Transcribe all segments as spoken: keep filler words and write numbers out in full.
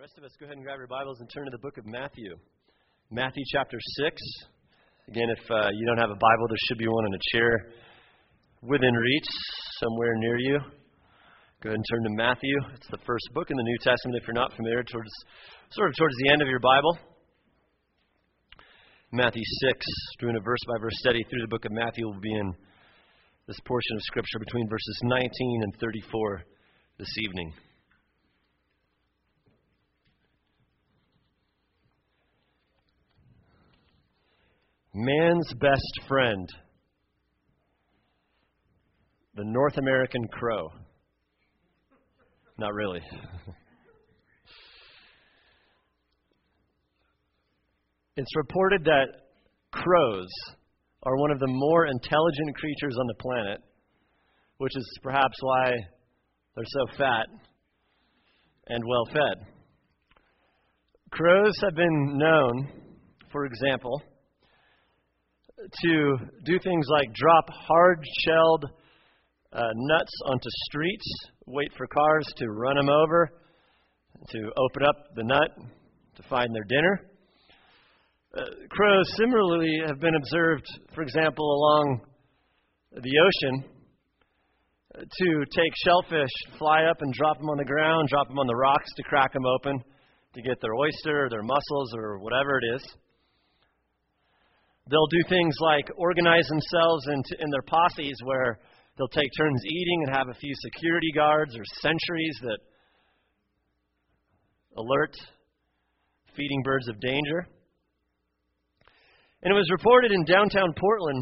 rest of us, go ahead and grab your Bibles and turn to the book of Matthew. Matthew chapter six. Again, if uh, you don't have a Bible, there should be one in a chair within reach somewhere near you. Go ahead and turn to Matthew. It's the first book in the New Testament if you're not familiar, towards sort of towards the end of your Bible. Matthew six, doing a verse-by-verse study through the book of Matthew. Will be in this portion of Scripture between verses nineteen and thirty-four this evening. Man's best friend, the North American crow. Not really. It's reported that crows are one of the more intelligent creatures on the planet, which is perhaps why they're so fat and well fed. Crows have been known, for example, to do things like drop hard-shelled uh, nuts onto streets, wait for cars to run them over, to open up the nut to find their dinner. Uh, crows similarly have been observed, for example, along the ocean, uh, to take shellfish, fly up and drop them on the ground, drop them on the rocks to crack them open to get their oyster or their mussels or whatever it is. They'll do things like organize themselves into, in their posses where they'll take turns eating and have a few security guards or sentries that alert feeding birds of danger. And it was reported in downtown Portland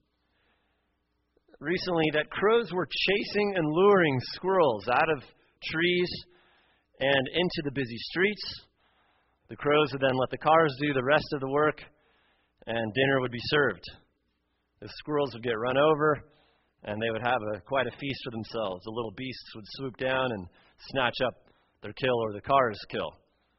recently that crows were chasing and luring squirrels out of trees and into the busy streets. The crows would then let the cars do the rest of the work, and dinner would be served. The squirrels would get run over, and they would have a, quite a feast for themselves. The little beasts would swoop down and snatch up their kill or the car's kill.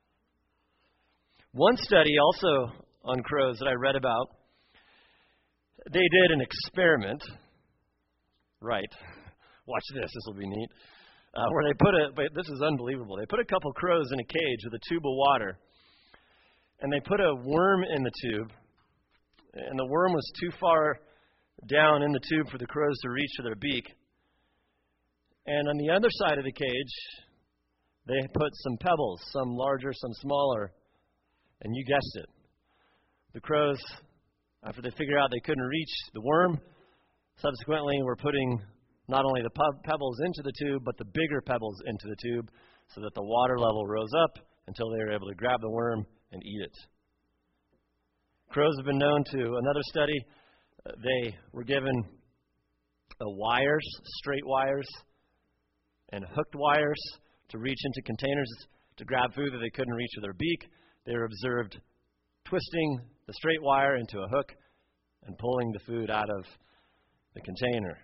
One study also on crows that I read about, they did an experiment. Right. Watch this. This will be neat. Uh, where they put a, but this is unbelievable. They put a couple crows in a cage with a tube of water, and they put a worm in the tube. And the worm was too far down in the tube for the crows to reach for their beak. And on the other side of the cage, they put some pebbles, some larger, some smaller. And you guessed it. The crows, after they figured out they couldn't reach the worm, subsequently were putting not only the pebbles into the tube, but the bigger pebbles into the tube so that the water level rose up until they were able to grab the worm and eat it. Crows have been known to, another study, uh, they were given uh, wires, straight wires, and hooked wires to reach into containers to grab food that they couldn't reach with their beak. They were observed twisting the straight wire into a hook and pulling the food out of the container.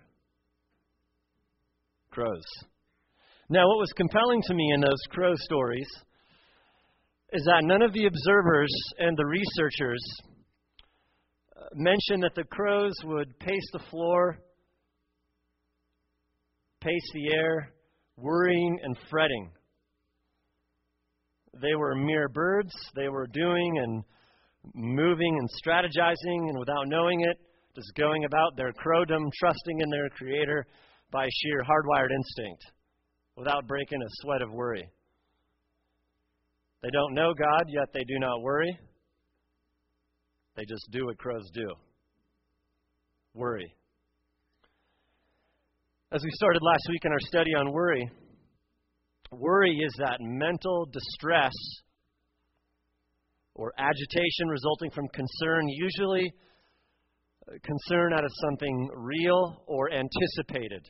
Crows. Now, what was compelling to me in those crow stories is that none of the observers and the researchers mentioned that the crows would pace the floor, pace the air, worrying and fretting. They were mere birds. They were doing and moving and strategizing, and without knowing it, just going about their crowdom, trusting in their Creator by sheer hardwired instinct, without breaking a sweat of worry. They don't know God, yet they do not worry. They just do what crows do. Worry. As we started last week in our study on worry, worry is that mental distress or agitation resulting from concern, usually concern out of something real or anticipated.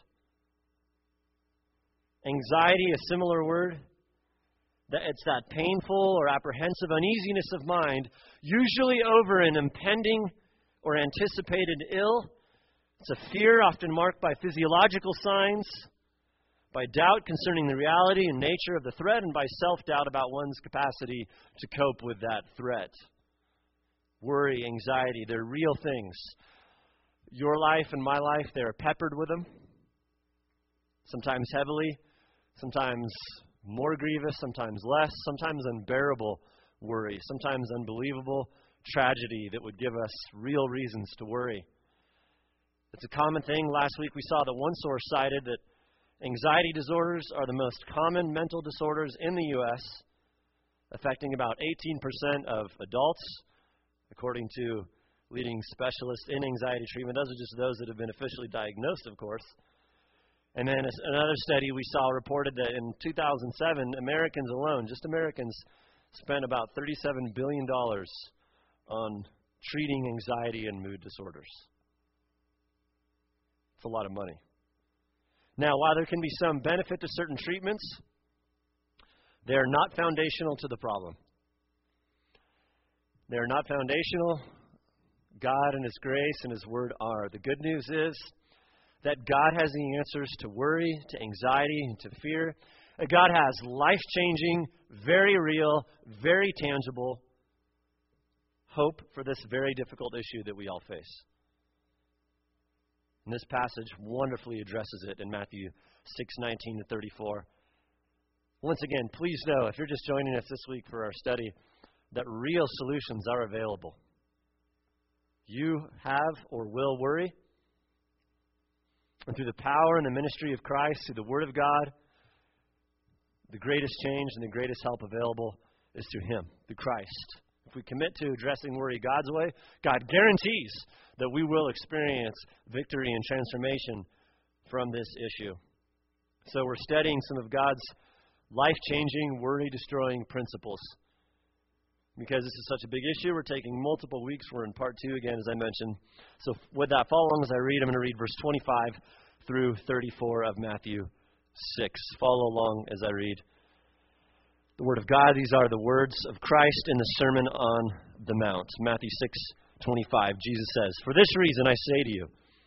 Anxiety, a similar word. That it's that painful or apprehensive uneasiness of mind, usually over an impending or anticipated ill. It's a fear often marked by physiological signs, by doubt concerning the reality and nature of the threat, and by self-doubt about one's capacity to cope with that threat. Worry, anxiety, they're real things. Your life and my life, they're peppered with them, sometimes heavily, sometimes more grievous, sometimes less, sometimes unbearable worry, sometimes unbelievable tragedy that would give us real reasons to worry. It's a common thing. Last week we saw that one source cited that anxiety disorders are the most common mental disorders in the U S, affecting about eighteen percent of adults, according to leading specialists in anxiety treatment. Those are just those that have been officially diagnosed, of course. And then another study we saw reported that in two thousand seven, Americans alone, just Americans, spent about thirty-seven billion dollars on treating anxiety and mood disorders. It's a lot of money. Now, while there can be some benefit to certain treatments, they are not foundational to the problem. They are not foundational. God and His grace and His Word are. The good news is that God has the answers to worry, to anxiety, and to fear. God has life-changing, very real, very tangible hope for this very difficult issue that we all face. And this passage wonderfully addresses it in Matthew six nineteen to thirty-four. Once again, please know, if you're just joining us this week for our study, that real solutions are available. You have or will worry. And through the power and the ministry of Christ, through the Word of God, the greatest change and the greatest help available is through Him, through Christ. If we commit to addressing worry God's way, God guarantees that we will experience victory and transformation from this issue. So we're studying some of God's life-changing, worry-destroying principles. Because this is such a big issue, we're taking multiple weeks. We're in part two again, as I mentioned. So with that, follow along as I read. I'm going to read verse twenty-five through thirty-four of Matthew six. Follow along as I read the Word of God. These are the words of Christ in the Sermon on the Mount. Matthew six twenty-five, Jesus says, "For this reason I say to you,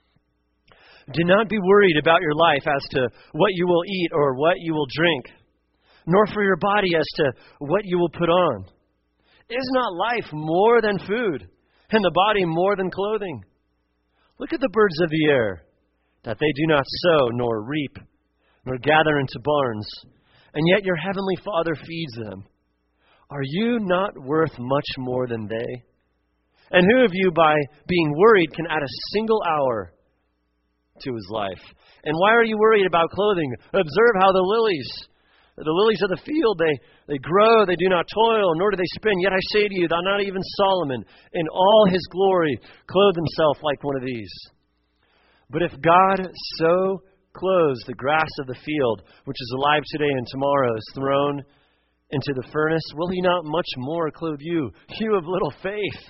do not be worried about your life as to what you will eat or what you will drink, nor for your body as to what you will put on. Is not life more than food, and the body more than clothing? Look at the birds of the air, that they do not sow, nor reap, nor gather into barns, and yet your heavenly Father feeds them. Are you not worth much more than they? And who of you, by being worried, can add a single hour to his life? And why are you worried about clothing? Observe how the lilies, the lilies of the field, they, they grow, they do not toil, nor do they spin. Yet I say to you that not even Solomon, in all his glory, clothed himself like one of these. But if God so clothes the grass of the field, which is alive today and tomorrow is thrown into the furnace, will He not much more clothe you, you of little faith?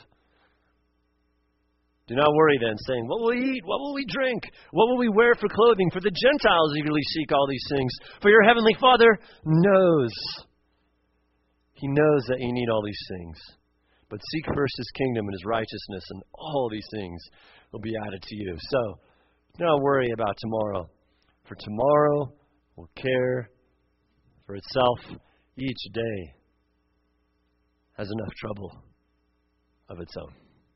Do not worry then, saying, what will we eat? What will we drink? What will we wear for clothing? For the Gentiles eagerly seek all these things. For your heavenly Father knows. He knows that you need all these things. But seek first His kingdom and His righteousness, and all these things will be added to you. So, do not worry about tomorrow. For tomorrow will care for itself. Each day has enough trouble of its own.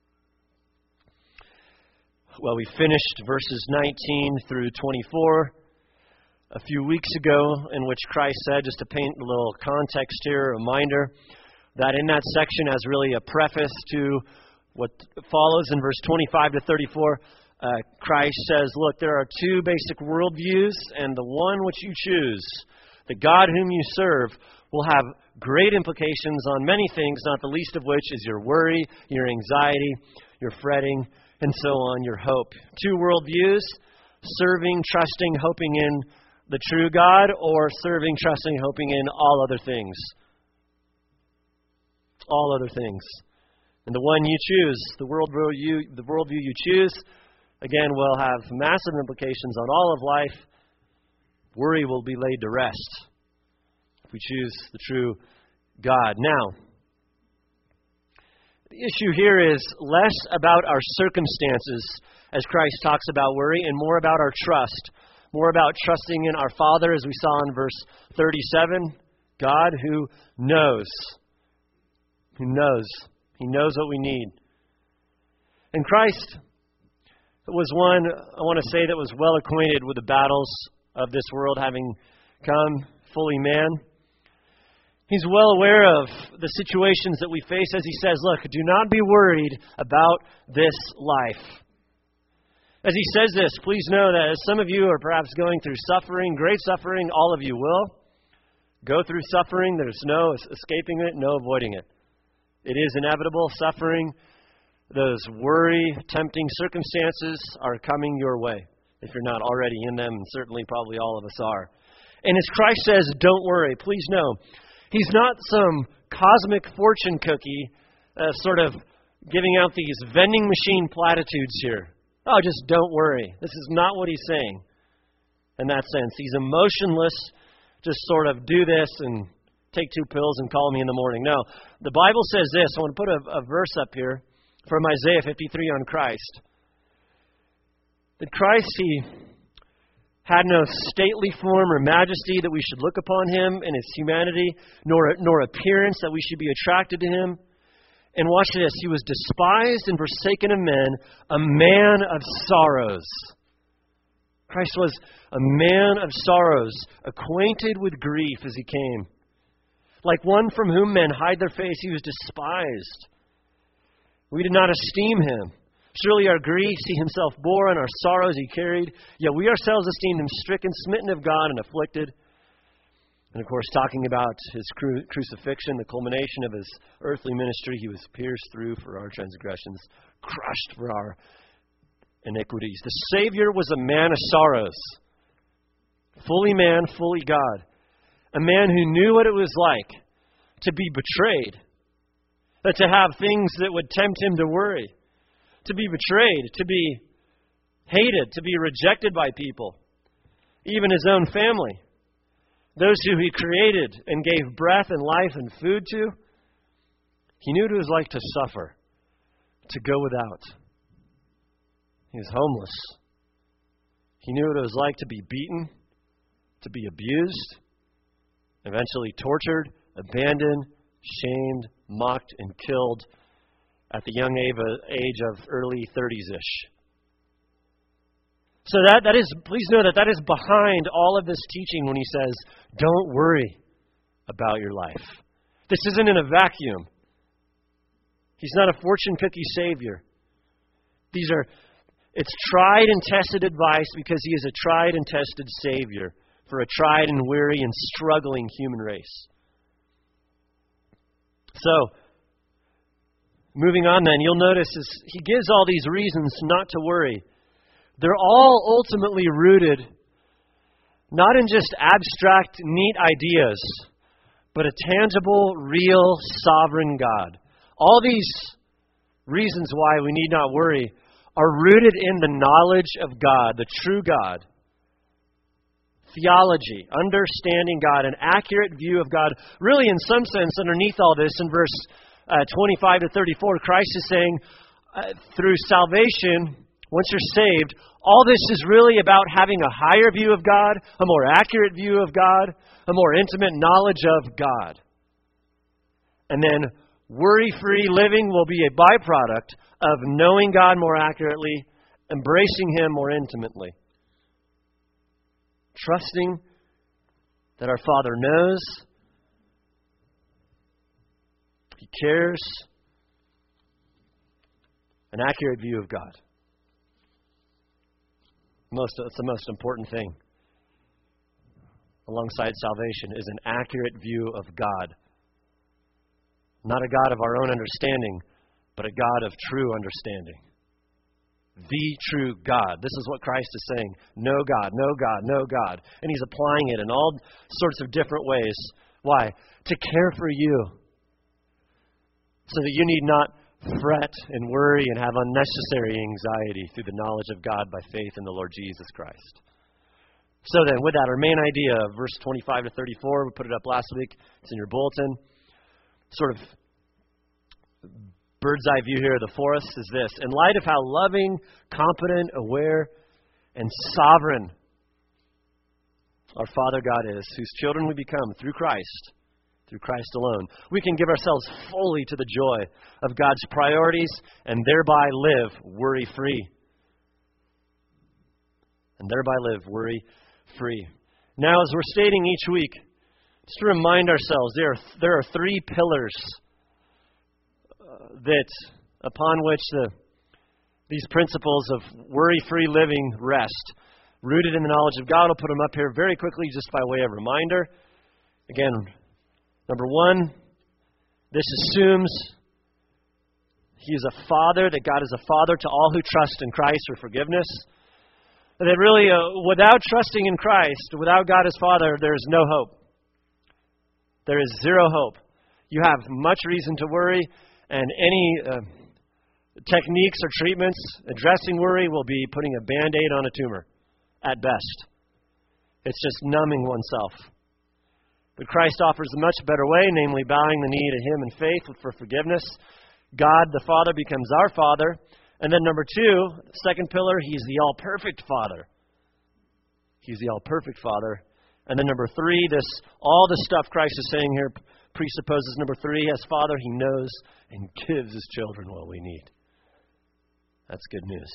Well, we finished verses nineteen through twenty-four a few weeks ago, in which Christ said, just to paint a little context here, a reminder, that in that section, as really a preface to what follows in verse twenty-five to thirty-four, uh, Christ says, look, there are two basic worldviews, and the one which you choose, the God whom you serve, will have great implications on many things, not the least of which is your worry, your anxiety, your fretting, and so on, your hope. Two worldviews, serving, trusting, hoping in the true God, or serving, trusting, hoping in all other things. All other things. And the one you choose, the worldview you, the worldview you choose, again, will have massive implications on all of life. Worry will be laid to rest if we choose the true God. Now, the issue here is less about our circumstances, as Christ talks about worry, and more about our trust. More about trusting in our Father, as we saw in verse thirty-seven. God who knows. Who knows. He knows what we need. And Christ was one, I want to say, that was well acquainted with the battles of this world, having come fully man. He's well aware of the situations that we face as he says, look, do not be worried about this life. As he says this, please know that as some of you are perhaps going through suffering, great suffering, all of you will go through suffering. There's no escaping it, no avoiding it. It is inevitable. Suffering, those worry, tempting circumstances are coming your way, if you're not already in them, and certainly probably all of us are. And as Christ says, don't worry, please know, he's not some cosmic fortune cookie uh, sort of giving out these vending machine platitudes here. Oh, just don't worry. This is not what he's saying in that sense. He's emotionless, just sort of do this and take two pills and call me in the morning. No, the Bible says this. I want to put a, a verse up here from Isaiah fifty-three on Christ. That Christ, he had no stately form or majesty that we should look upon him in his humanity, nor, nor appearance that we should be attracted to him. And watch this, he was despised and forsaken of men, a man of sorrows. Christ was a man of sorrows, acquainted with grief as he came. Like one from whom men hide their face, he was despised. We did not esteem him. Surely our griefs he himself bore, and our sorrows he carried. Yet we ourselves esteemed him stricken, smitten of God, and afflicted. And of course, talking about his cru- crucifixion, the culmination of his earthly ministry, he was pierced through for our transgressions, crushed for our iniquities. The Savior was a man of sorrows, fully man, fully God. A man who knew what it was like to be betrayed, that to have things that would tempt him to worry, to be betrayed, to be hated, to be rejected by people, even his own family, those who he created and gave breath and life and food to. He knew what it was like to suffer, to go without. He was homeless. He knew what it was like to be beaten, to be abused, eventually tortured, abandoned, shamed, mocked, and killed at the young age of early thirties-ish. So that, that is, please know that that is behind all of this teaching when he says, don't worry about your life. This isn't in a vacuum. He's not a fortune cookie savior. These are, it's tried and tested advice because he is a tried and tested savior for a tried and weary and struggling human race. So, moving on then, you'll notice as he gives all these reasons not to worry. They're all ultimately rooted not in just abstract, neat ideas, but a tangible, real, sovereign God. All these reasons why we need not worry are rooted in the knowledge of God, the true God. Theology, understanding God, an accurate view of God. Really, in some sense, underneath all this, in verse uh, twenty-five to thirty-four, Christ is saying, uh, through salvation, once you're saved, all this is really about having a higher view of God, a more accurate view of God, a more intimate knowledge of God. And then worry-free living will be a byproduct of knowing God more accurately, embracing Him more intimately. Trusting that our Father knows, He cares, an accurate view of God. Most, it's the most important thing alongside salvation is an accurate view of God. Not a God of our own understanding, but a God of true understanding. The true God. This is what Christ is saying. No God, no God, no God. And He's applying it in all sorts of different ways. Why? To care for you. So that you need not fret and worry and have unnecessary anxiety through the knowledge of God by faith in the Lord Jesus Christ. So then, with that, our main idea of verse twenty-five to thirty-four, we put it up last week. It's in your bulletin. Sort of bird's eye view here of the forest is this. In light of how loving, competent, aware, and sovereign our Father God is, whose children we become through Christ, through Christ alone, we can give ourselves fully to the joy of God's priorities and thereby live worry-free. And thereby live worry-free. Now, as we're stating each week, Just to remind ourselves, there are, there are three pillars uh, that upon which the, these principles of worry-free living rest, rooted in the knowledge of God. I'll put them up here very quickly just by way of reminder. Again, number one, this assumes He is a Father, that God is a Father to all who trust in Christ for forgiveness. That really, uh, without trusting in Christ, without God as Father, there is no hope. There is zero hope. You have much reason to worry, and any uh, techniques or treatments addressing worry will be putting a Band-Aid on a tumor, at best. It's just numbing oneself. But Christ offers a much better way, namely bowing the knee to Him in faith for forgiveness. God, the Father, becomes our Father. And then number two, second pillar, He's the all-perfect Father. He's the all-perfect Father. And then number three, this all the stuff Christ is saying here presupposes number three, as Father, He knows and gives His children what we need. That's good news.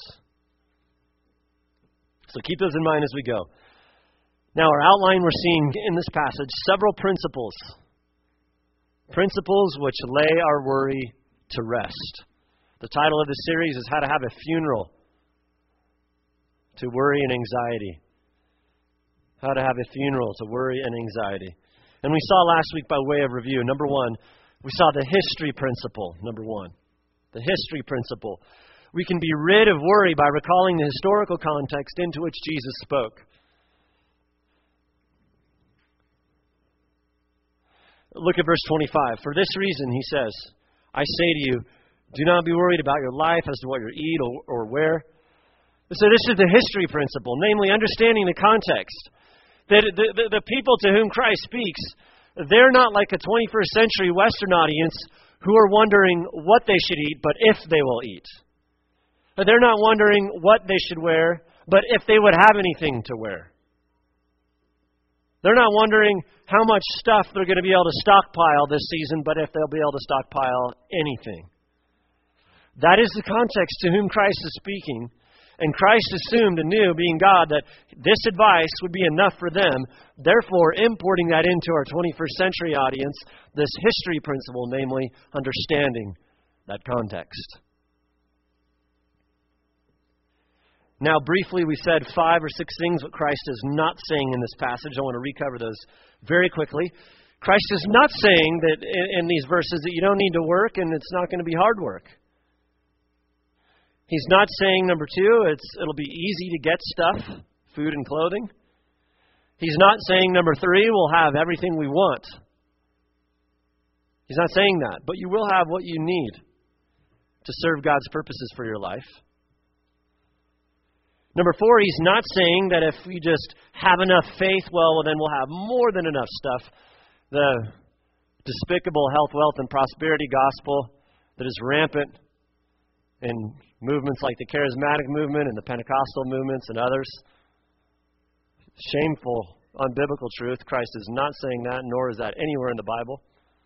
So keep those in mind as we go. Now, our outline, we're seeing in this passage several principles. Principles which lay our worry to rest. The title of the series is How to Have a Funeral to Worry and Anxiety. How to have a funeral to worry and anxiety. And we saw last week by way of review, number one, we saw the history principle, number one. The history principle. We can be rid of worry by recalling the historical context into which Jesus spoke. Look at verse twenty-five. For this reason, He says, I say to you, do not be worried about your life as to what you eat or, or wear. So this is the history principle, namely understanding the context. That the, the, the people to whom Christ speaks, they're not like a twenty-first century Western audience who are wondering what they should eat, but if they will eat. They're not wondering what they should wear, but if they would have anything to wear. They're not wondering how much stuff they're going to be able to stockpile this season, but if they'll be able to stockpile anything. That is the context to whom Christ is speaking. And Christ assumed and knew, being God, that this advice would be enough for them. Therefore, importing that into our twenty-first century audience, this history principle, namely understanding that context. Now, briefly, we said five or six things what Christ is not saying in this passage. I want to recover those very quickly. Christ is not saying that in these verses that you don't need to work and it's not going to be hard work. He's not saying, number two, it's it'll be easy to get stuff, food and clothing. He's not saying, number three, we'll have everything we want. He's not saying that, but you will have what you need to serve God's purposes for your life. Number four, He's not saying that if we just have enough faith, well, well, then we'll have more than enough stuff. The despicable health, wealth, and prosperity gospel that is rampant in movements like the charismatic movement and the Pentecostal movements and others. Shameful, unbiblical truth. Christ is not saying that, nor is that anywhere in the Bible.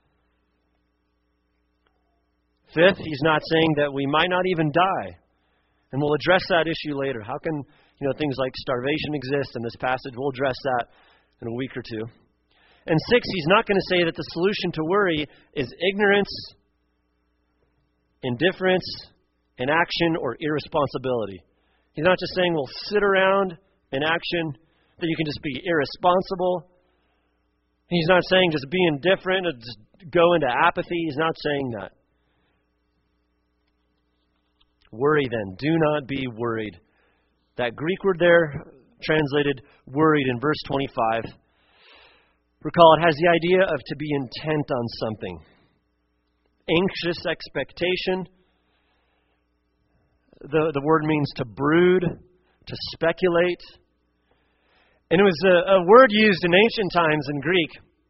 Fifth, He's not saying that we might not even die. And we'll address that issue later. How can, you know, things like starvation exist in this passage? We'll address that in a week or two. And six, He's not going to say that the solution to worry is ignorance, indifference, inaction, or irresponsibility. He's not just saying we'll sit around in action, that you can just be irresponsible. He's not saying just be indifferent and just go into apathy. He's not saying that. Worry then. Do not be worried. That Greek word there, translated worried in verse twenty-five, recall it has the idea of to be intent on something. Anxious expectation. The, the word means to brood, to speculate. And it was a, a word used in ancient times in Greek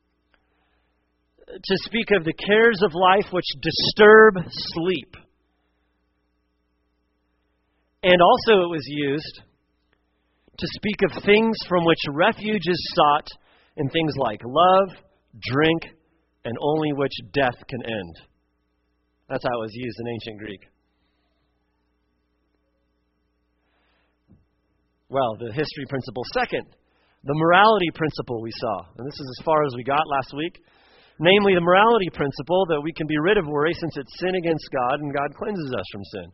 to speak of the cares of life which disturb sleep. And also it was used to speak of things from which refuge is sought in things like love, drink, and only which death can end. That's how it was used in ancient Greek. Well, the history principle. Second, The morality principle we saw, and this is as far as we got last week, namely the morality principle that we can be rid of worry since it's sin against God and God cleanses us from sin.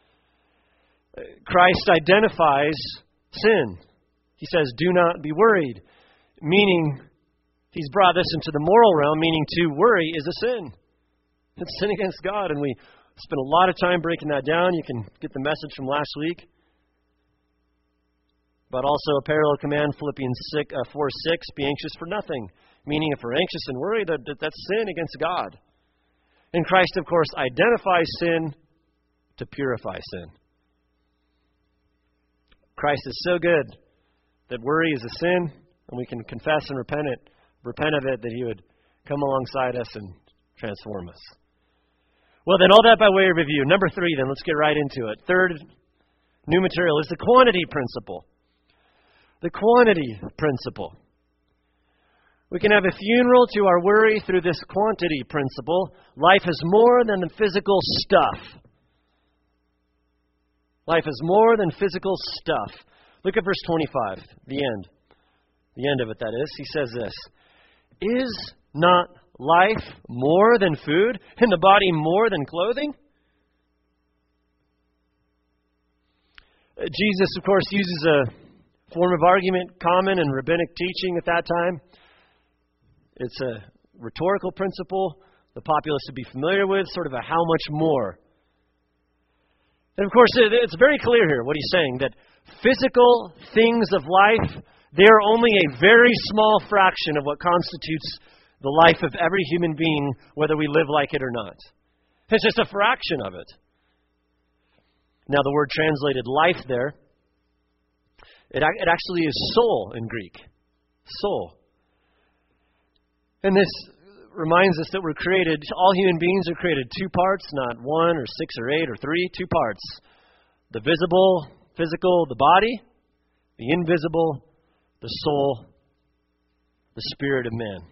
Christ identifies sin. He says, do not be worried, meaning he's brought this into the moral realm, meaning to worry is a sin. It's sin against God, and we spent a lot of time breaking that down. You can get the message from last week. But also a parallel command, Philippians four six, be anxious for nothing. Meaning if we're anxious and worried, that, that, that's sin against God. And Christ, of course, identifies sin to purify sin. Christ is so good that worry is a sin, and we can confess and repent it, repent of it, that He would come alongside us and transform us. Well, then, all that by way of review. Number three, then, let's get right into it. Third new material is the quantity principle. The quantity principle. We can have a funeral to our worry through this quantity principle. Life is more than the physical stuff. Life is more than physical stuff. Look at verse twenty-five, the end. The end of it, that is. He says this, is not life more than food, and the body more than clothing? Uh, Jesus, of course, uses a form of argument common in rabbinic teaching at that time. It's a rhetorical principle the populace would be familiar with, sort of a how much more. And of course, it's very clear here what he's saying, that physical things of life, they are only a very small fraction of what constitutes the life of every human being, whether we live like it or not. It's just a fraction of it. Now, the word translated life there, it, it actually is soul in Greek. Soul. And this reminds us that we're created, all human beings are created two parts, not one or six or eight or three, two parts. The visible, physical, the body, the invisible, the soul, the spirit of man.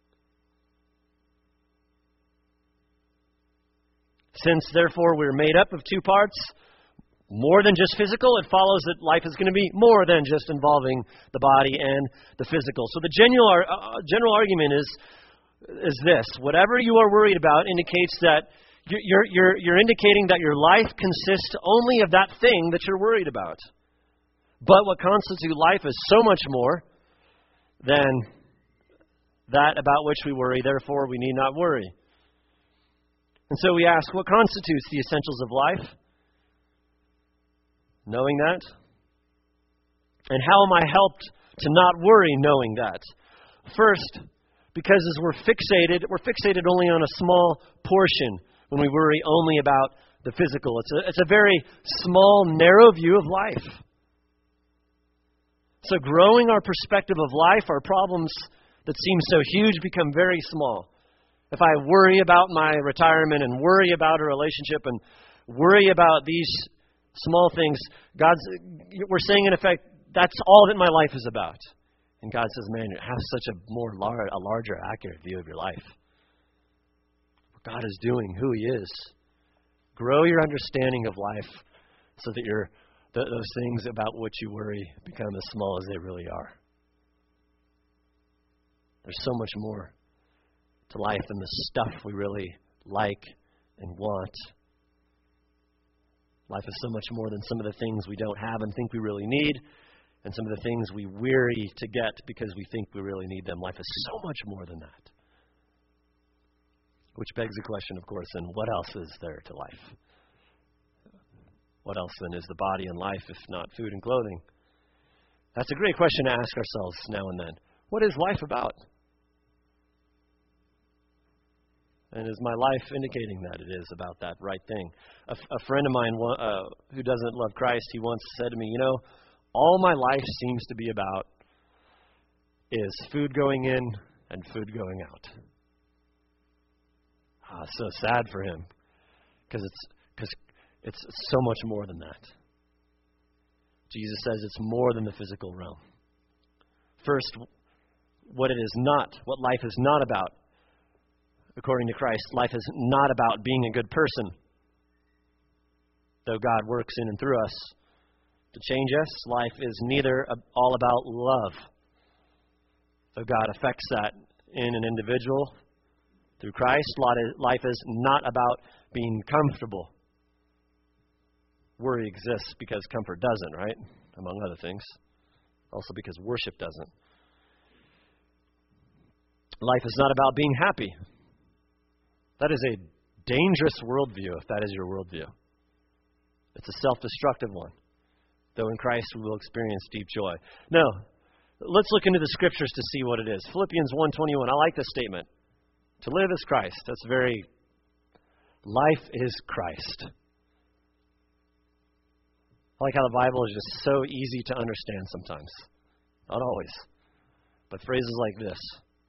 Since, therefore, we're made up of two parts, more than just physical, it follows that life is going to be more than just involving the body and the physical. So the general, uh, general argument is, is this. Whatever you are worried about indicates that you're, you're, you're indicating that your life consists only of that thing that you're worried about. But what constitutes life is so much more than that about which we worry. Therefore, we need not worry. And so we ask, what constitutes the essentials of life? Knowing that. And how am I helped to not worry knowing that? First, because as we're fixated, we're fixated only on a small portion when we worry only about the physical. It's a, it's a very small, narrow view of life. So growing our perspective of life, our problems that seem so huge become very small. If I worry about my retirement and worry about a relationship and worry about these small things, God's, we're saying in effect, that's all that my life is about. And God says, man, you have such a more lar- a larger, accurate view of your life. What God is doing, who He is. Grow your understanding of life so that your th- those things about which you worry become as small as they really are. There's so much more to life than the stuff we really like and want. Life is so much more than some of the things we don't have and think we really need, and some of the things we weary to get because we think we really need them. Life is so much more than that. Which begs the question, of course, then what else is there to life? What else then is the body and life if not food and clothing? That's a great question to ask ourselves now and then. What is life about? And is my life indicating that it is about that right thing? A, a friend of mine uh, who doesn't love Christ, he once said to me, you know, all my life seems to be about is food going in and food going out. Ah, so sad for him, because it's because it's so much more than that. Jesus says it's more than the physical realm. First, what it is not, what life is not about. According to Christ, life is not about being a good person. Though God works in and through us to change us, life is neither all about love. of God affects that in an individual through Christ. Life is not about being comfortable. Worry exists because comfort doesn't, right? Among other things. Also because worship doesn't. Life is not about being happy. That is a dangerous worldview if that is your worldview. It's a self-destructive one. Though in Christ we will experience deep joy. No, let's look into the Scriptures to see what it is. Philippians one twenty-one, I like this statement. To live is Christ. That's very, life is Christ. I like how the Bible is just so easy to understand sometimes. Not always. But phrases like this.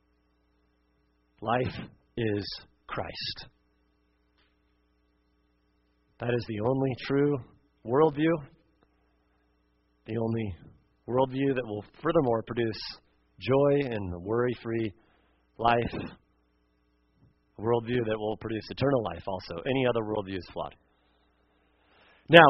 Life is Christ. That is the only true worldview. The only worldview that will furthermore produce joy and worry-free life. A worldview that will produce eternal life also. Any other worldview is flawed. Now,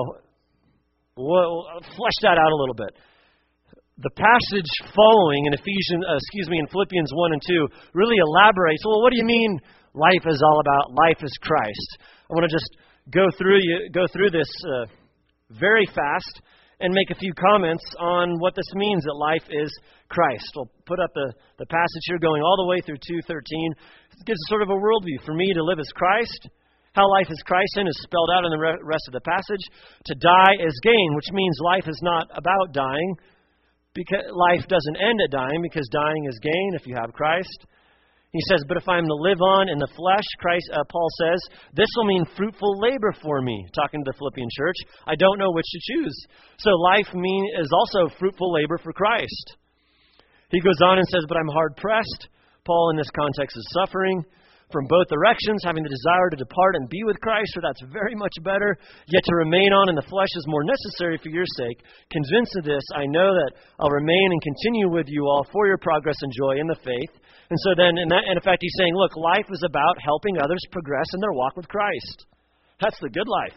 we'll flesh that out a little bit. The passage following in Ephesians, uh, excuse me, in Philippians one and two really elaborates. Well, what do you mean life is all about? Life is Christ. I want to just go through you go through this uh, very fast and make a few comments on what this means that life is Christ. We'll put up the, the passage here going all the way through two thirteen. It gives sort of a worldview. For me to live as Christ, how life is Christ in is spelled out in the re- rest of the passage. To die is gain, which means life is not about dying. Because life doesn't end at dying, because dying is gain if you have Christ. He says, but if I'm to live on in the flesh, Christ, uh, Paul says, this will mean fruitful labor for me, talking to the Philippian church. I don't know which to choose. So life mean is also fruitful labor for Christ. He goes on and says, but I'm hard-pressed. Paul, in this context, is suffering from both directions, having the desire to depart and be with Christ, for that's very much better. Yet to remain on in the flesh is more necessary for your sake. Convinced of this, I know that I'll remain and continue with you all for your progress and joy in the faith. And so then, in, that, in effect, he's saying, look, life is about helping others progress in their walk with Christ. That's the good life.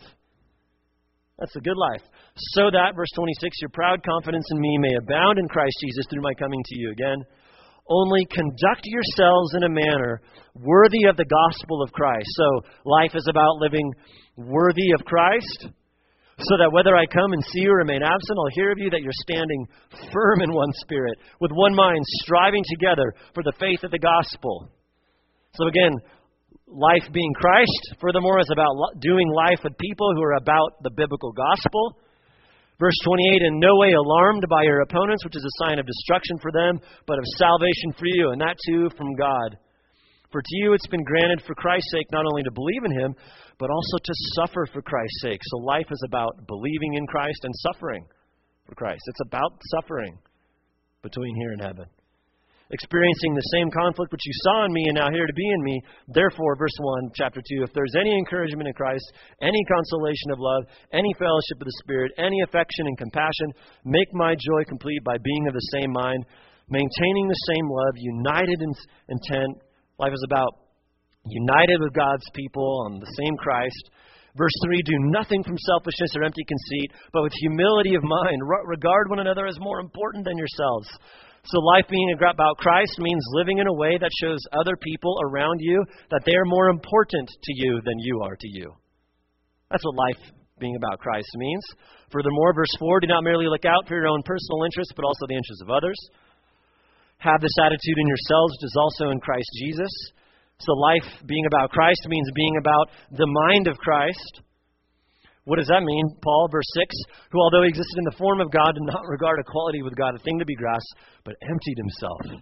That's the good life. So that, verse twenty-six, your proud confidence in me may abound in Christ Jesus through my coming to you again. Only conduct yourselves in a manner worthy of the gospel of Christ. So life is about living worthy of Christ, so that whether I come and see you or remain absent, I'll hear of you that you're standing firm in one spirit, with one mind, striving together for the faith of the gospel. So again, life being Christ, furthermore, is about doing life with people who are about the biblical gospel. Verse twenty-eight, in no way alarmed by your opponents, which is a sign of destruction for them, but of salvation for you, and that too from God. For to you it's been granted for Christ's sake not only to believe in Him, but also to suffer for Christ's sake. So life is about believing in Christ and suffering for Christ. It's about suffering between here and heaven. Experiencing the same conflict which you saw in me and now here to be in me. Therefore, verse one, chapter two, if there's any encouragement in Christ, any consolation of love, any fellowship of the Spirit, any affection and compassion, make my joy complete by being of the same mind, maintaining the same love, united in intent. Life is about united with God's people on the same Christ. Verse three, do nothing from selfishness or empty conceit, but with humility of mind, regard one another as more important than yourselves. So life being about Christ means living in a way that shows other people around you that they are more important to you than you are to you. That's what life being about Christ means. Furthermore, verse four, do not merely look out for your own personal interests, but also the interests of others. Have this attitude in yourselves, which is also in Christ Jesus. So life being about Christ means being about the mind of Christ. What does that mean? Paul, verse six, who although he existed in the form of God, did not regard equality with God a thing to be grasped, but emptied himself,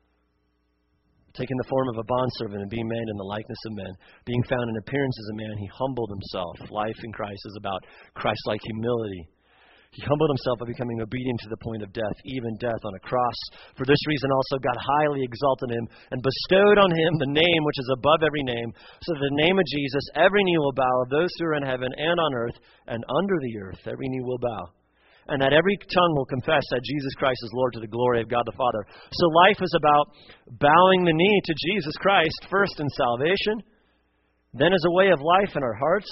taking the form of a bondservant and being made in the likeness of men. Being found in appearance as a man, he humbled himself. Life in Christ is about Christ-like humility. He humbled himself by becoming obedient to the point of death, even death on a cross. For this reason also God highly exalted him and bestowed on him the name which is above every name, so that the name of Jesus every knee will bow, of those who are in heaven and on earth and under the earth, every knee will bow. And that every tongue will confess that Jesus Christ is Lord to the glory of God the Father. So life is about bowing the knee to Jesus Christ, first in salvation, then as a way of life in our hearts.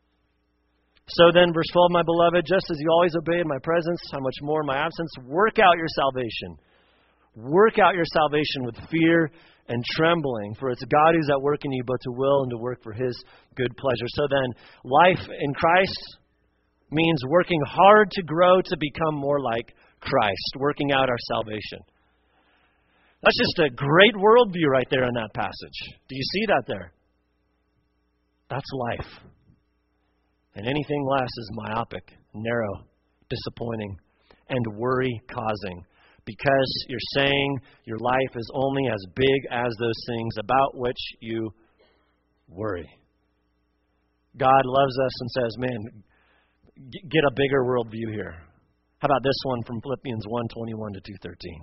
So then, verse twelve, my beloved, just as you always obey in my presence, how much more in my absence, work out your salvation Work out your salvation with fear and trembling, for it's God who's at work in you, both to will and to work for His good pleasure. So then, life in Christ means working hard to grow to become more like Christ, working out our salvation. That's just a great worldview right there in that passage. Do you see that there? That's life. And anything less is myopic, narrow, disappointing, and worry-causing, because you're saying your life is only as big as those things about which you worry. God loves us and says, man, get a bigger worldview here. How about this one from Philippians one twenty-one to two thirteen?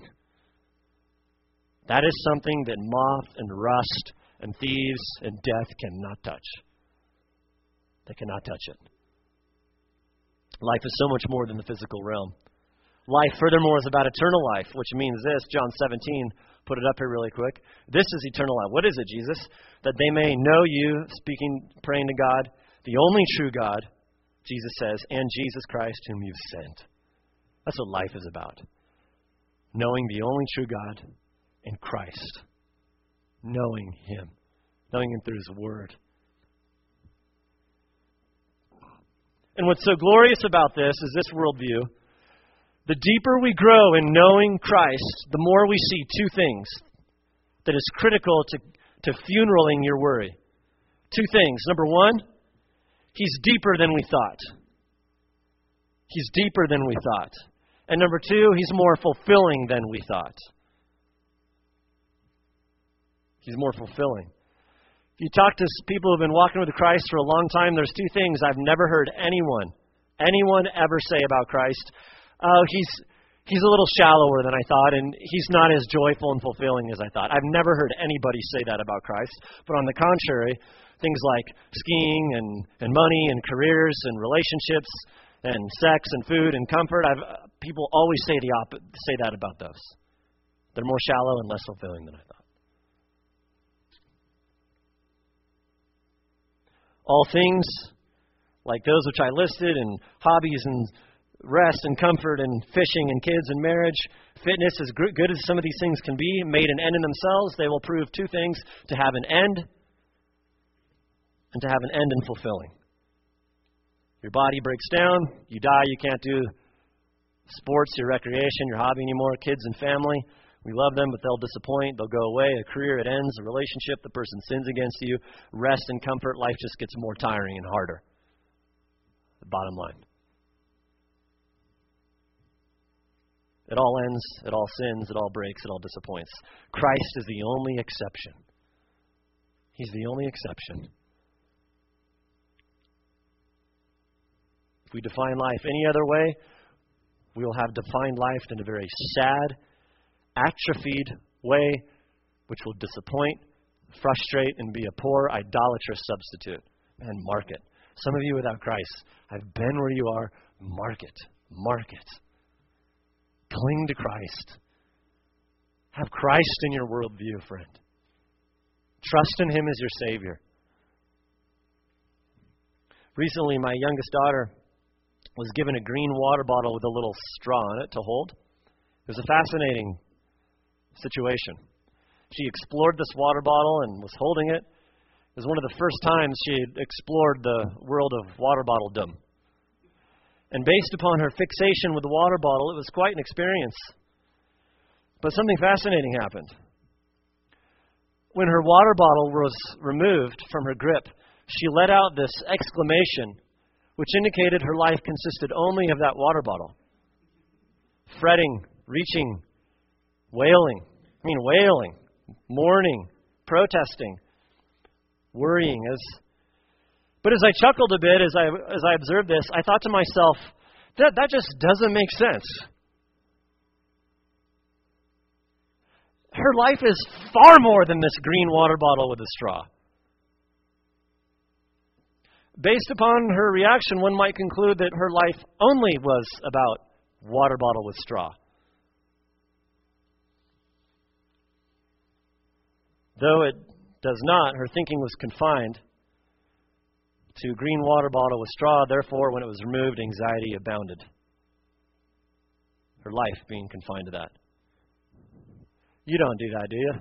That is something that moth and rust and thieves and death cannot touch. They cannot touch it. Life is so much more than the physical realm. Life, furthermore, is about eternal life, which means this, John seventeen, put it up here really quick. This is eternal life. What is it, Jesus? That they may know you, speaking, praying to God, the only true God, Jesus says, and Jesus Christ, whom you've sent. That's what life is about. Knowing the only true God and Christ. Knowing Him. Knowing Him through His Word. And what's so glorious about this is this worldview. The deeper we grow in knowing Christ, the more we see two things that is critical to, to funeraling your worry. Two things. Number one, He's deeper than we thought. He's deeper than we thought. And number two, He's more fulfilling than we thought. He's more fulfilling. If you talk to people who've been walking with Christ for a long time, there's two things I've never heard anyone, anyone ever say about Christ. Oh, he's he's a little shallower than I thought, and He's not as joyful and fulfilling as I thought. I've never heard anybody say that about Christ. But on the contrary, things like skiing and, and money and careers and relationships and sex and food and comfort, I've uh, people always say the op- say that about those. They're more shallow and less fulfilling than I thought. All things like those which I listed, and hobbies and rest and comfort and fishing and kids and marriage, fitness, as good as some of these things can be, made an end in themselves, they will prove two things: to have an end and to have an end in fulfilling. Your body breaks down, you die, you can't do sports, your recreation, your hobby anymore, kids and family. We love them, but they'll disappoint. They'll go away. A career, it ends. A relationship, the person sins against you. Rest and comfort, life just gets more tiring and harder. The bottom line. It all ends, it all sins, it all breaks, it all disappoints. Christ is the only exception. He's the only exception. If we define life any other way, we will have defined life in a very sad, atrophied way, which will disappoint, frustrate, and be a poor, idolatrous substitute. And mark it. Some of you without Christ, I've been where you are. Mark it. Mark it. Cling to Christ. Have Christ in your worldview, friend. Trust in Him as your Savior. Recently, my youngest daughter was given a green water bottle with a little straw in it to hold. It was a fascinating situation. She explored this water bottle and was holding it. It was one of the first times she had explored the world of water bottledom. And based upon her fixation with the water bottle, it was quite an experience. But something fascinating happened. When her water bottle was removed from her grip, she let out this exclamation, which indicated her life consisted only of that water bottle. Fretting, reaching, wailing, I mean wailing, mourning, protesting, worrying. As, but as I chuckled a bit, as I as I observed this, I thought to myself, that that just doesn't make sense. Her life is far more than this green water bottle with a straw. Based upon her reaction, one might conclude that her life only was about water bottle with straw. Though it does not, her thinking was confined to green water bottle with straw. Therefore, when it was removed, anxiety abounded. Her life being confined to that. You don't do that, do you?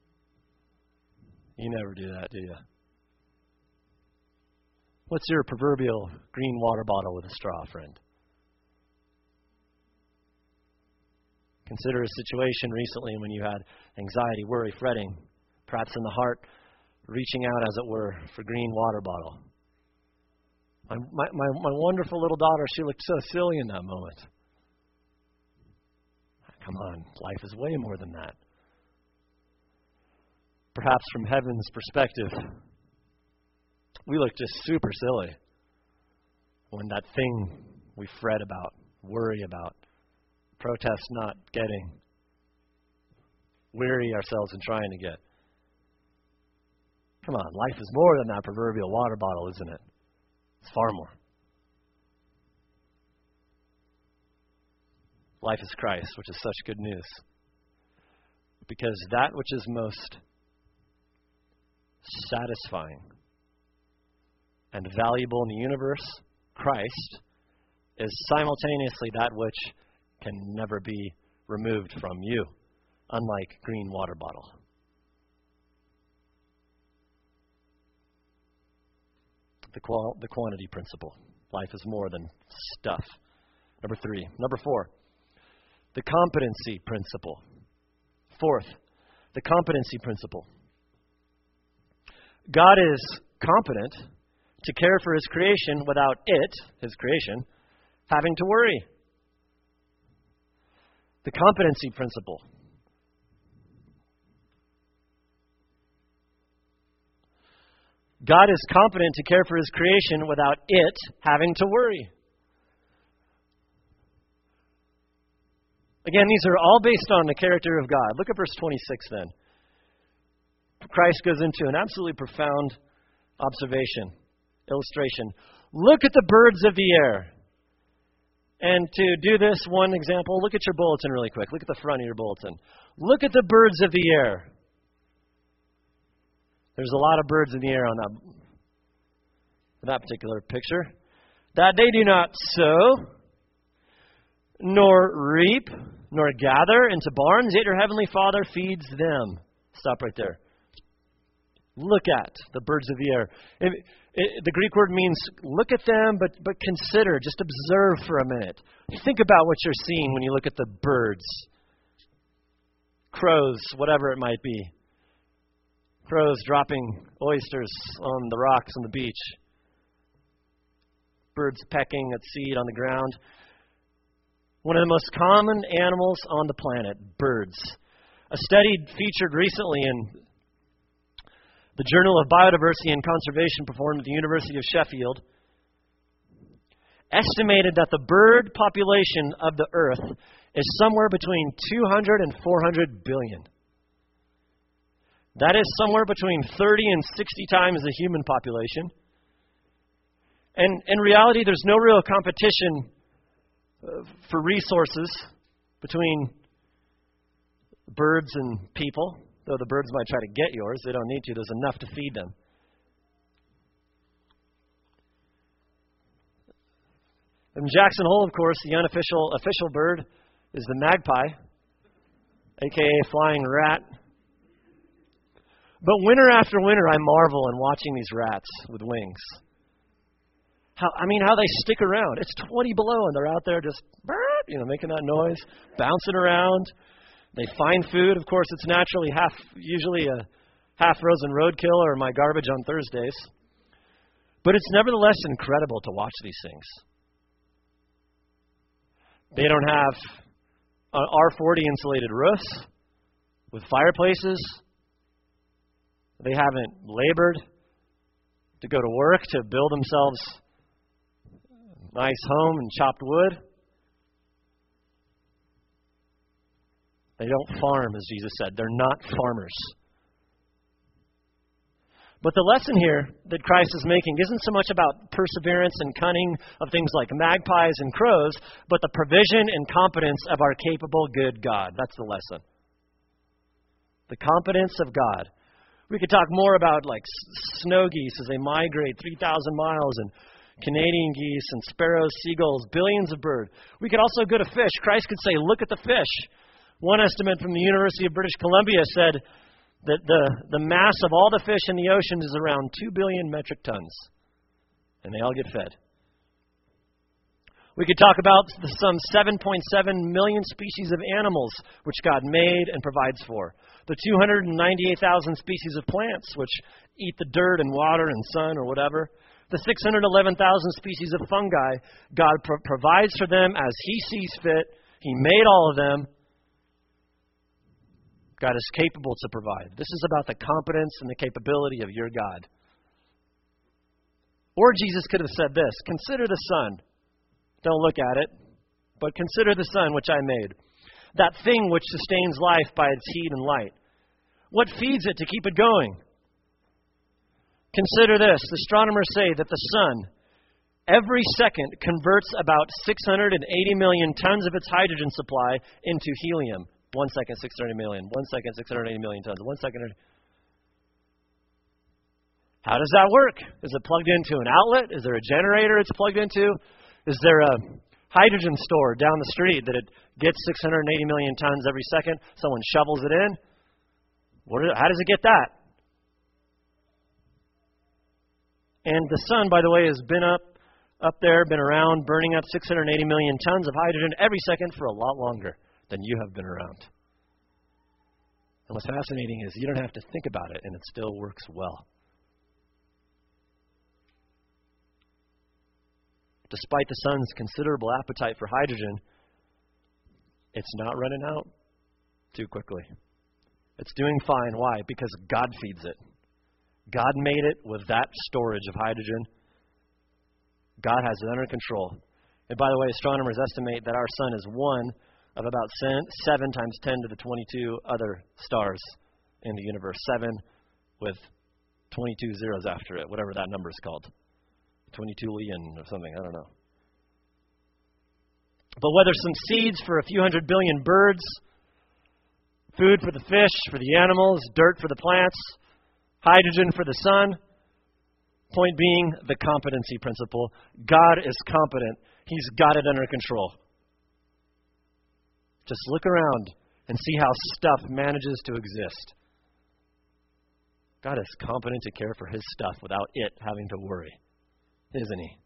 You never do that, do you? What's your proverbial green water bottle with a straw, friend? Consider a situation recently when you had anxiety, worry, fretting, perhaps in the heart, reaching out, as it were, for green water bottle. My, my, my, my wonderful little daughter, she looked so silly in that moment. Come on, life is way more than that. Perhaps from heaven's perspective, we look just super silly when that thing we fret about, worry about, protest not getting, weary ourselves in trying to get. Come on, life is more than that proverbial water bottle, isn't it? It's far more. Life is Christ, which is such good news. Because that which is most satisfying and valuable in the universe, Christ, is simultaneously that which can never be removed from you, unlike green water bottle. The, qual- the quantity principle. Life is more than stuff. Number three. Number four. The competency principle. Fourth, the competency principle. God is competent to care for His creation without it, His creation, having to worry. The competency principle. God is competent to care for His creation without it having to worry. Again, these are all based on the character of God. Look at verse twenty-six then. Christ goes into an absolutely profound observation, illustration. Look at the birds of the air. And to do this one example, look at your bulletin really quick. Look at the front of your bulletin. Look at the birds of the air. There's a lot of birds in the air on that, that particular picture. That they do not sow, nor reap, nor gather into barns, yet your heavenly Father feeds them. Stop right there. Look at the birds of the air. It, it, the Greek word means look at them, but, but consider, just observe for a minute. Think about what you're seeing when you look at the birds. Crows, whatever it might be. Crows dropping oysters on the rocks on the beach. Birds pecking at seed on the ground. One of the most common animals on the planet, birds. A study featured recently in the Journal of Biodiversity and Conservation performed at the University of Sheffield estimated that the bird population of the earth is somewhere between two hundred and four hundred billion. That is somewhere between thirty and sixty times the human population. And in reality, there's no real competition uh, for resources between birds and people, though the birds might try to get yours. They don't need to. There's enough to feed them. In Jackson Hole, of course, the unofficial official bird is the magpie, a k a flying rat. But winter after winter, I marvel in watching these rats with wings. How I mean, how they stick around. It's twenty below, and they're out there just, you know, making that noise, bouncing around. They find food. Of course, it's naturally half, usually a half-frozen roadkill or my garbage on Thursdays. But it's nevertheless incredible to watch these things. They don't have R forty insulated roofs with fireplaces. They haven't labored to go to work to build themselves a nice home and chopped wood. They don't farm, as Jesus said. They're not farmers. But the lesson here that Christ is making isn't so much about perseverance and cunning of things like magpies and crows, but the provision and competence of our capable, good God. That's the lesson. The competence of God. We could talk more about like snow geese as they migrate three thousand miles, and Canadian geese and sparrows, seagulls, billions of birds. We could also go to fish. Christ could say, look at the fish. One estimate from the University of British Columbia said that the, the mass of all the fish in the ocean is around two billion metric tons, and they all get fed. We could talk about the, some seven point seven million species of animals which God made and provides for. The two hundred ninety-eight thousand species of plants which eat the dirt and water and sun or whatever. The six hundred eleven thousand species of fungi, God pro- provides for them as He sees fit. He made all of them. God is capable to provide. This is about the competence and the capability of your God. Or Jesus could have said this, consider the sun. Don't look at it, but consider the sun which I made, that thing which sustains life by its heat and light. What feeds it to keep it going? Consider this. Astronomers say that the sun, every second, converts about six hundred eighty million tons of its hydrogen supply into helium. One second, six hundred million. One second, six hundred eighty million tons. One second. How does that work? Is it plugged into an outlet? Is there a generator it's plugged into? Is there a hydrogen store down the street that it gets six hundred eighty million tons every second? Someone shovels it in? What is, how does it get that? And the sun, by the way, has been up, up there, been around, burning up six hundred eighty million tons of hydrogen every second for a lot longer than you have been around. And what's fascinating is you don't have to think about it, and it still works well. Despite the sun's considerable appetite for hydrogen, it's not running out too quickly. It's doing fine. Why? Because God feeds it. God made it with that storage of hydrogen. God has it under control. And by the way, astronomers estimate that our sun is one of about seven times ten to the twenty-two other stars in the universe. Seven with twenty-two zeros after it, whatever that number is called. twenty-two Leon or something, I don't know. But whether some seeds for a few hundred billion birds, food for the fish, for the animals, dirt for the plants, hydrogen for the sun, point being the competency principle. God is competent. He's got it under control. Just look around and see how stuff manages to exist. God is competent to care for His stuff without it having to worry. Isn't He?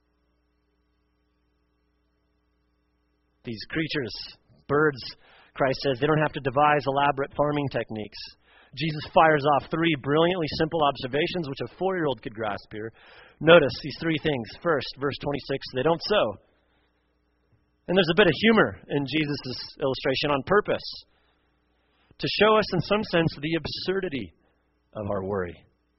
These creatures, birds, Christ says, they don't have to devise elaborate farming techniques. Jesus fires off three brilliantly simple observations which a four-year-old could grasp here. Notice these three things. First, verse twenty-six, they don't sow. And there's a bit of humor in Jesus' illustration on purpose to show us in some sense the absurdity of our worry.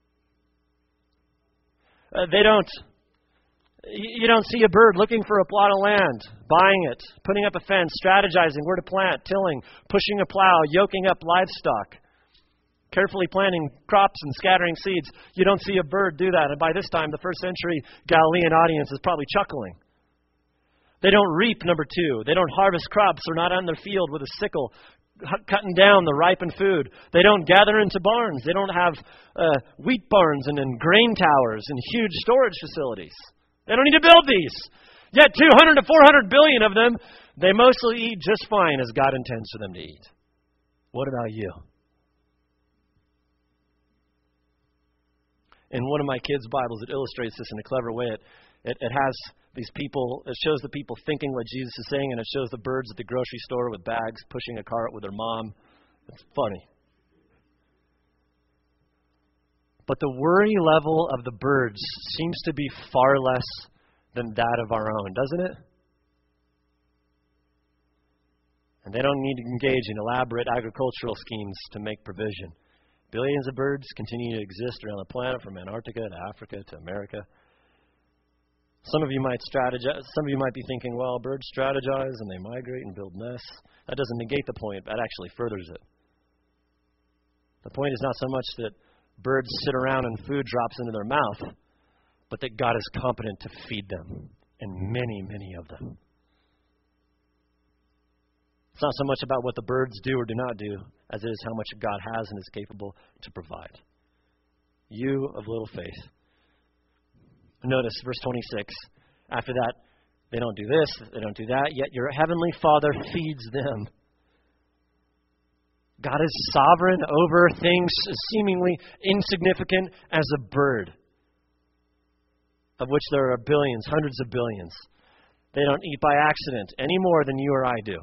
Uh, they don't You don't see a bird looking for a plot of land, buying it, putting up a fence, strategizing where to plant, tilling, pushing a plow, yoking up livestock, carefully planting crops and scattering seeds. You don't see a bird do that. And by this time, the first century Galilean audience is probably chuckling. They don't reap, number two. They don't harvest crops. They're not on their field with a sickle cutting down the ripened food. They don't gather into barns. They don't have uh, wheat barns and, and grain towers and huge storage facilities. They don't need to build these. Yet two hundred to four hundred billion of them, they mostly eat just fine as God intends for them to eat. What about you? In one of my kids' Bibles, it illustrates this in a clever way. It, it, it has these people, it shows the people thinking what Jesus is saying, and it shows the birds at the grocery store with bags pushing a cart with their mom. It's funny. But the worry level of the birds seems to be far less than that of our own, doesn't it? And they don't need to engage in elaborate agricultural schemes to make provision. Billions of birds continue to exist around the planet, from Antarctica to Africa to America. Some of you might strategize. Some of you might be thinking, well, birds strategize and they migrate and build nests. That doesn't negate the point. That actually furthers it. The point is not so much that birds sit around and food drops into their mouth, but that God is competent to feed them, and many, many of them. It's not so much about what the birds do or do not do, as it is how much God has and is capable to provide. You of little faith. Notice verse twenty-six. After that, they don't do this, they don't do that, yet your heavenly Father feeds them. God is sovereign over things as seemingly insignificant as a bird, of which there are billions, hundreds of billions. They don't eat by accident any more than you or I do.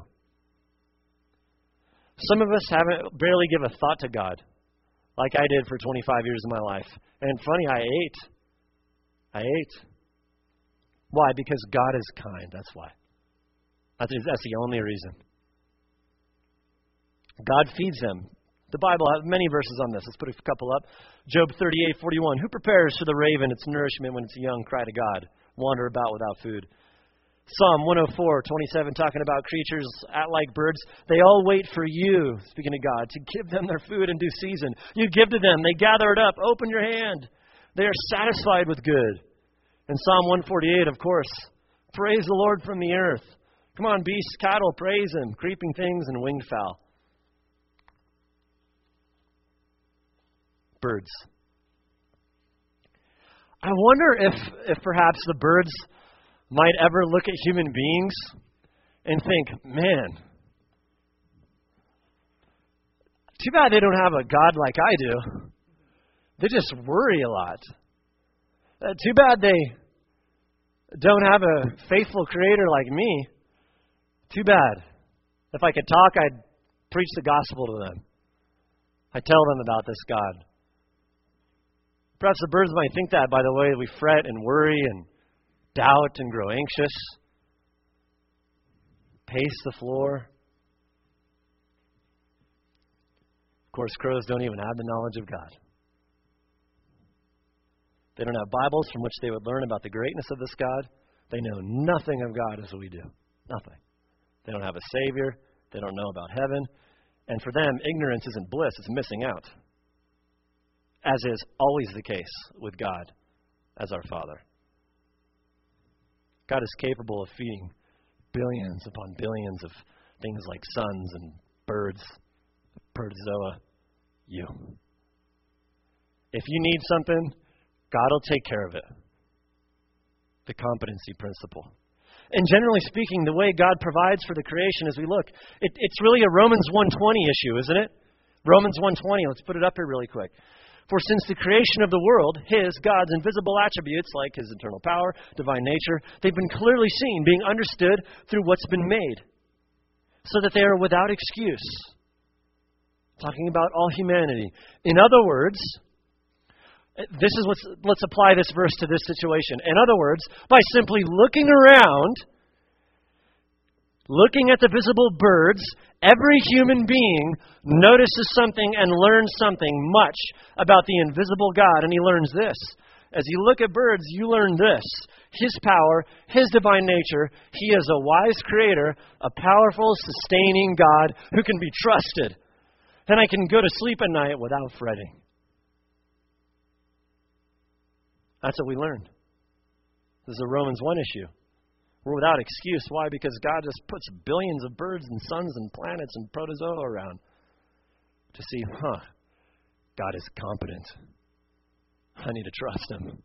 Some of us haven't barely give a thought to God, like I did for twenty-five years of my life. And funny, I ate. I ate. Why? Because God is kind. That's why. That's, that's the only reason. God feeds them. The Bible has many verses on this. Let's put a couple up. Job thirty-eight forty-one. Who prepares for the raven its nourishment when it's young? Cry to God. Wander about without food. Psalm one oh four twenty-seven, talking about creatures like birds. They all wait for you, speaking to God, to give them their food in due season. You give to them. They gather it up. Open your hand. They are satisfied with good. And Psalm one forty-eight, of course. Praise the Lord from the earth. Come on, beasts, cattle, praise Him. Creeping things and winged fowl. Birds. I wonder if, if perhaps the birds might ever look at human beings and think, man, too bad they don't have a God like I do. They just worry a lot. Uh, too bad they don't have a faithful creator like me. Too bad. If I could talk, I'd preach the gospel to them. I'd tell them about this God. Perhaps the birds might think that by the way we fret and worry and doubt and grow anxious, pace the floor. Of course, crows don't even have the knowledge of God. They don't have Bibles from which they would learn about the greatness of this God. They know nothing of God as we do. Nothing. They don't have a Savior. They don't know about heaven. And for them, ignorance isn't bliss, it's missing out. As is always the case with God as our Father. God is capable of feeding billions upon billions of things like suns and birds, protozoa, you. If you need something, God will take care of it. The competency principle. And generally speaking, the way God provides for the creation as we look, it, it's really a Romans one twenty issue, isn't it? Romans one twenty, let's put it up here really quick. For since the creation of the world, His, God's invisible attributes, like His eternal power, divine nature, they've been clearly seen, being understood through what's been made, so that they are without excuse. Talking about all humanity. In other words, this is what's, let's apply this verse to this situation. In other words, by simply looking around, looking at the visible birds, every human being notices something and learns something much about the invisible God. And he learns this. As you look at birds, you learn this. His power, His divine nature. He is a wise creator, a powerful, sustaining God who can be trusted. And I can go to sleep at night without fretting. That's what we learn. This is a Romans one issue. We're without excuse. Why? Because God just puts billions of birds and suns and planets and protozoa around to see, huh, God is competent. I need to trust Him.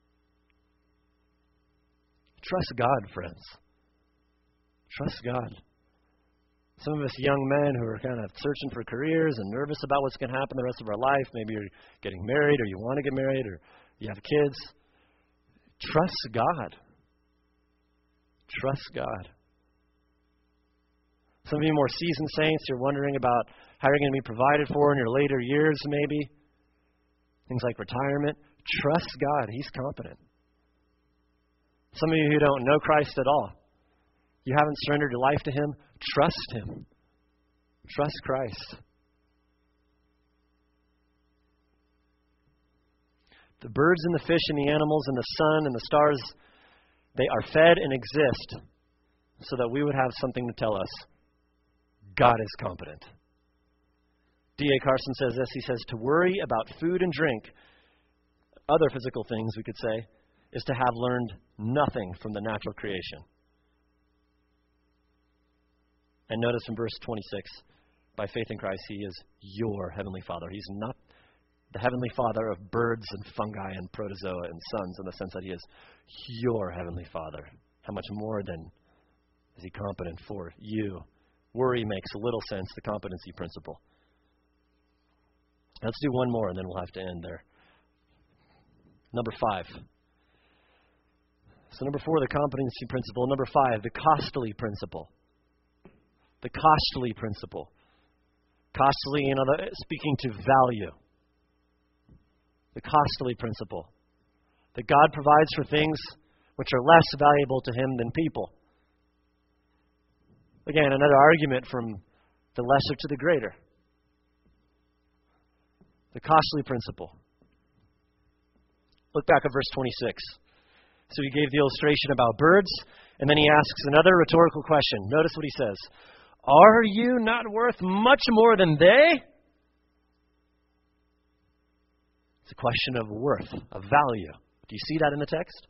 Trust God, friends. Trust God. Some of us young men who are kind of searching for careers and nervous about what's going to happen the rest of our life, maybe you're getting married or you want to get married or you have kids. Trust God. Trust God. Some of you more seasoned saints, you're wondering about how you're going to be provided for in your later years, maybe. Things like retirement. Trust God. He's competent. Some of you who don't know Christ at all, you haven't surrendered your life to Him, trust Him. Trust Christ. The birds and the fish and the animals and the sun and the stars, they are fed and exist so that we would have something to tell us. God is competent. D A Carson says this. He says, to worry about food and drink, other physical things we could say, is to have learned nothing from the natural creation. And notice in verse twenty-six, by faith in Christ, He is your Heavenly Father. He's not the Heavenly Father of birds and fungi and protozoa and suns in the sense that He is your Heavenly Father. How much more then is He competent for you? Worry makes little sense, the competency principle. Let's do one more and then we'll have to end there. Number five. So number four, the competency principle. Number five, the costly principle. The costly principle. Costly, in other, speaking to value. The costly principle. That God provides for things which are less valuable to Him than people. Again, another argument from the lesser to the greater. The costly principle. Look back at verse twenty-six. So he gave the illustration about birds, and then he asks another rhetorical question. Notice what he says. Are you not worth much more than they? It's a question of worth, of value. Do you see that in the text?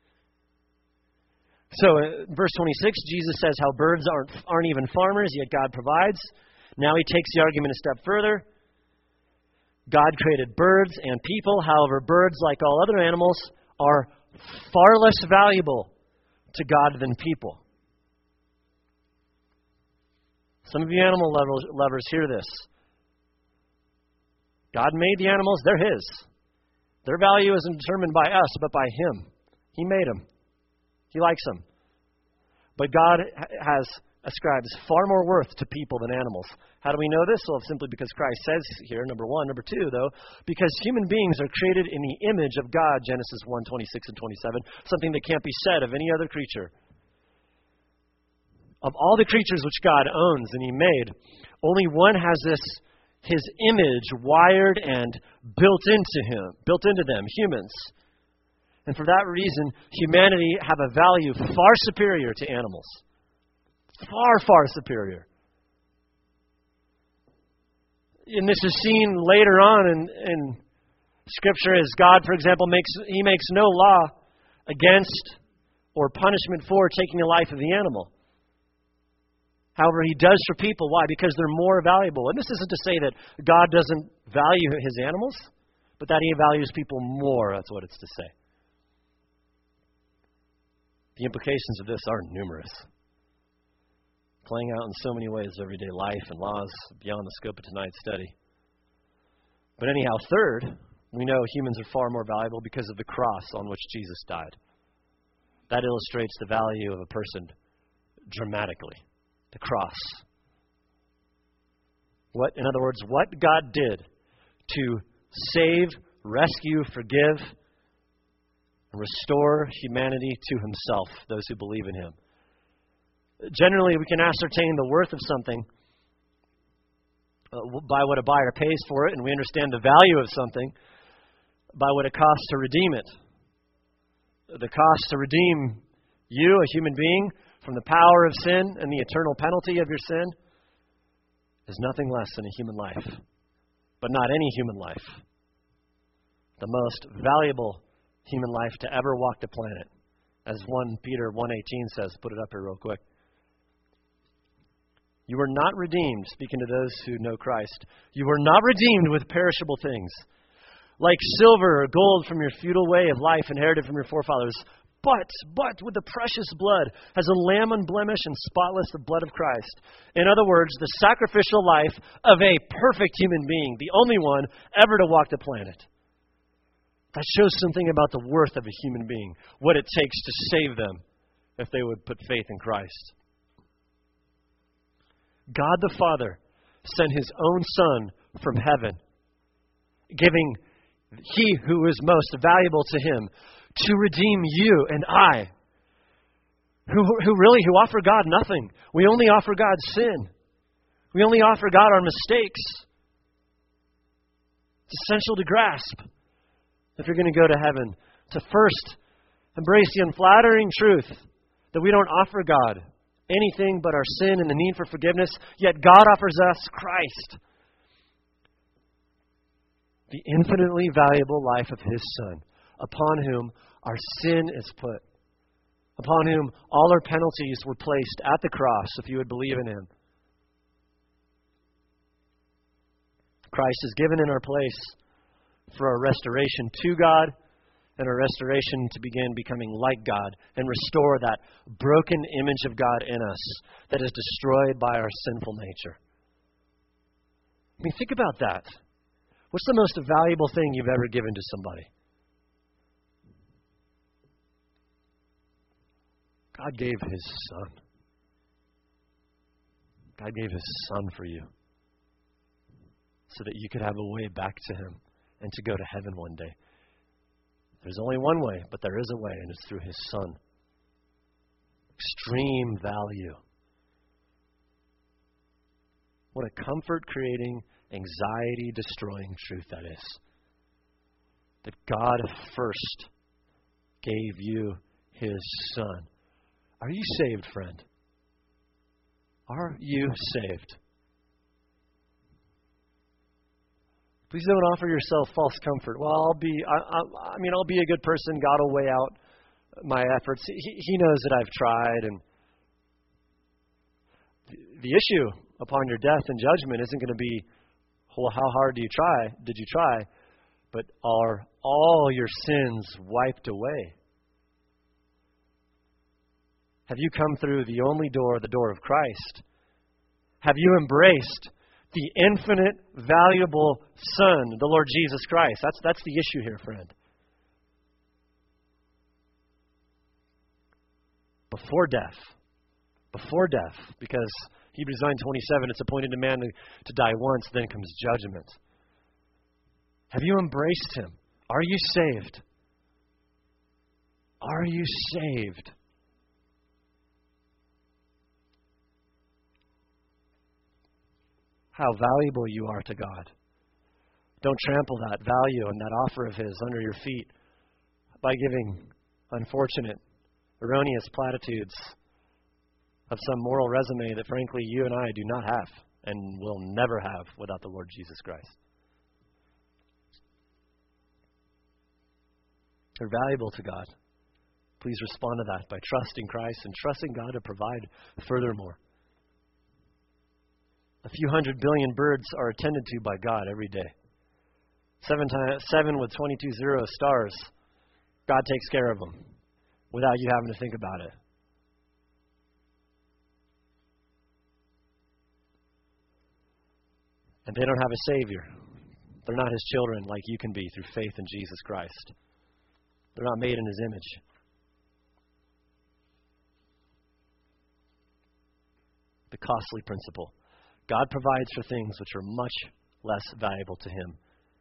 So, uh, verse twenty-six, Jesus says how birds aren't, aren't even farmers, yet God provides. Now he takes the argument a step further. God created birds and people. However, birds, like all other animals, are far less valuable to God than people. Some of you animal lovers hear this. God made the animals, they're His. Their value isn't determined by us, but by Him. He made them. He likes them. But God has ascribes far more worth to people than animals. How do we know this? Well, simply because Christ says here, number one. Number two, though, because human beings are created in the image of God, Genesis one, twenty-six and twenty-seven, something that can't be said of any other creature. Of all the creatures which God owns and He made, only one has this, His image wired and built into Him, built into them, humans. And for that reason, humanity have a value far superior to animals. Far, far superior. And this is seen later on in, in Scripture as God, for example, makes He makes no law against or punishment for taking the life of the animal. However, He does for people. Why? Because they're more valuable. And this isn't to say that God doesn't value His animals, but that He values people more. That's what it's to say. The implications of this are numerous, playing out in so many ways in everyday life and laws beyond the scope of tonight's study. But anyhow, third, we know humans are far more valuable because of the cross on which Jesus died. That illustrates the value of a person dramatically. The cross. What, in other words, what God did to save, rescue, forgive, and restore humanity to Himself, those who believe in Him. Generally, we can ascertain the worth of something uh, by what a buyer pays for it, and we understand the value of something by what it costs to redeem it. The cost to redeem you, a human being, from the power of sin and the eternal penalty of your sin is nothing less than a human life. But not any human life. The most valuable human life to ever walk the planet. As First Peter one eighteen says, put it up here real quick. You were not redeemed, speaking to those who know Christ, you were not redeemed with perishable things, like silver or gold from your feudal way of life inherited from your forefathers, But, but with the precious blood, as a lamb unblemished and spotless, the blood of Christ. In other words, the sacrificial life of a perfect human being, the only one ever to walk the planet. That shows something about the worth of a human being, what it takes to save them if they would put faith in Christ. God the Father sent His own Son from heaven, giving He who is most valuable to Him to redeem you and I, who, who really, who offer God nothing. We only offer God sin. We only offer God our mistakes. It's essential to grasp if you're going to go to heaven, to first embrace the unflattering truth that we don't offer God anything but our sin and the need for forgiveness, yet God offers us Christ, the infinitely valuable life of His Son, upon whom our sin is put, upon whom all our penalties were placed at the cross, if you would believe in Him. Christ is given in our place for our restoration to God and our restoration to begin becoming like God and restore that broken image of God in us that is destroyed by our sinful nature. I mean, think about that. What's the most valuable thing you've ever given to somebody? God gave His Son. God gave His Son for you so that you could have a way back to Him and to go to heaven one day. There's only one way, but there is a way, and it's through His Son. Extreme value. What a comfort-creating, anxiety-destroying truth that is. That God first gave you His Son. Are you saved, friend? Are you saved? Please don't offer yourself false comfort. Well, I'll be, I, I, I mean, I'll be a good person. God will weigh out my efforts. He, he knows that I've tried. And the issue upon your death and judgment isn't going to be, well, how hard do you try? Did you try? But are all your sins wiped away? Have you come through the only door, the door of Christ? Have you embraced the infinite, valuable Son, the Lord Jesus Christ? That's, that's the issue here, friend. Before death. Before death. Because Hebrews nine twenty-seven, it's appointed to man to, to die once, then comes judgment. Have you embraced Him? Are you saved? Are you saved? How valuable you are to God. Don't trample that value and that offer of His under your feet by giving unfortunate, erroneous platitudes of some moral resume that, frankly, you and I do not have and will never have without the Lord Jesus Christ. They're valuable to God. Please respond to that by trusting Christ and trusting God to provide furthermore. A few hundred billion birds are attended to by God every day. Seven, times, seven with twenty-two zero stars. God takes care of them without you having to think about it. And they don't have a Savior. They're not His children like you can be through faith in Jesus Christ. They're not made in His image. The costly principle. God provides for things which are much less valuable to Him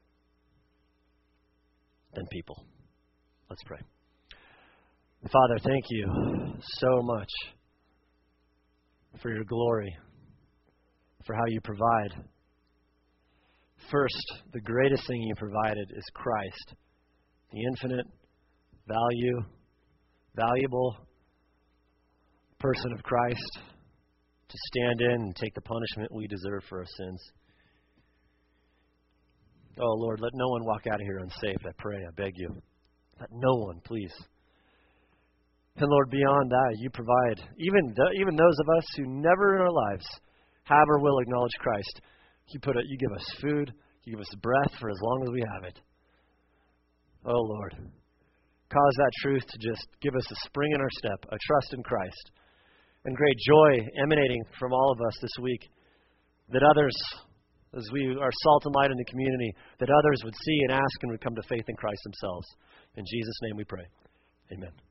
than people. Let's pray. Father, thank you so much for your glory, for how you provide. First, the greatest thing you provided is Christ, the infinite, value, valuable person of Christ, to stand in and take the punishment we deserve for our sins. Oh, Lord, let no one walk out of here unsaved, I pray, I beg you. Let no one, please. And Lord, beyond that, you provide, even th- even those of us who never in our lives have or will acknowledge Christ, you put it, you give us food, you give us breath for as long as we have it. Oh, Lord, cause that truth to just give us a spring in our step, a trust in Christ, and great joy emanating from all of us this week, that others, as we are salt and light in the community, that others would see and ask and would come to faith in Christ themselves. In Jesus' name we pray. Amen.